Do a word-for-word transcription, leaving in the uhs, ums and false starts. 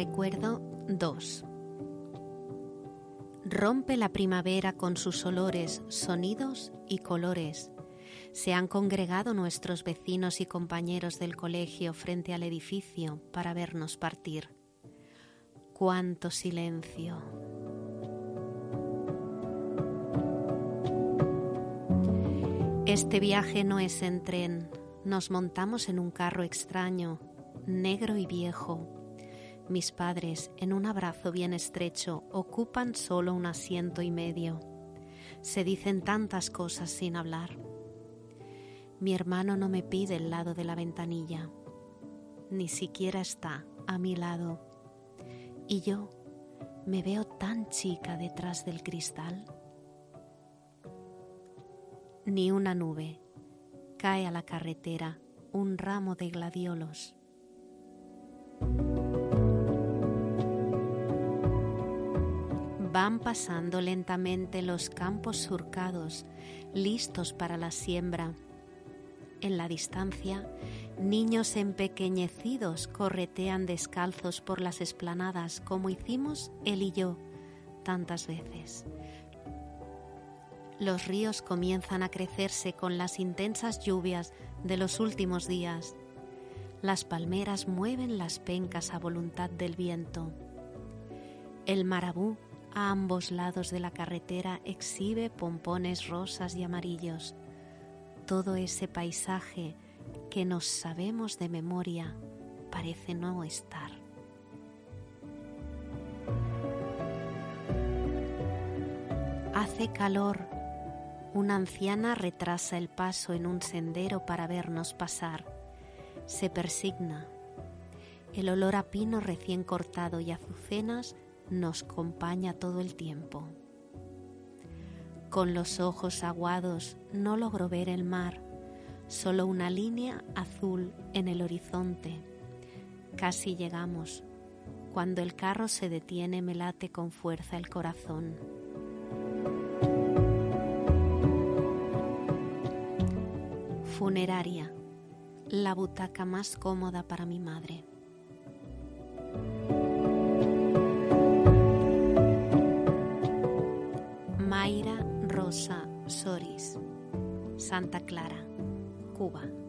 Recuerdo dos. Rompe la primavera con sus olores, sonidos y colores. Se han congregado nuestros vecinos y compañeros del colegio frente al edificio para vernos partir. ¡Cuánto silencio! Este viaje no es en tren. Nos montamos en un carro extraño, negro y viejo. Mis padres, en un abrazo bien estrecho, ocupan solo un asiento y medio. Se dicen tantas cosas sin hablar. Mi hermano no me pide el lado de la ventanilla. Ni siquiera está a mi lado. Y yo me veo tan chica detrás del cristal. Ni una nube. Cae a la carretera un ramo de gladiolos. Van pasando lentamente los campos surcados, listos para la siembra. En la distancia, niños empequeñecidos corretean descalzos por las esplanadas, como hicimos él y yo tantas veces. Los ríos comienzan a crecerse con las intensas lluvias de los últimos días. Las palmeras mueven las pencas a voluntad del viento. El marabú a ambos lados de la carretera exhibe pompones rosas y amarillos. Todo ese paisaje que nos sabemos de memoria parece no estar. Hace calor. Una anciana retrasa el paso en un sendero para vernos pasar. Se persigna. El olor a pino recién cortado y azucenas nos acompaña todo el tiempo. Con los ojos aguados no logro ver el mar, solo una línea azul en el horizonte. Casi llegamos. Cuando el carro se detiene me late con fuerza el corazón. Funeraria, la butaca más cómoda para mi madre. Mayra Rosa Soris, Santa Clara, Cuba.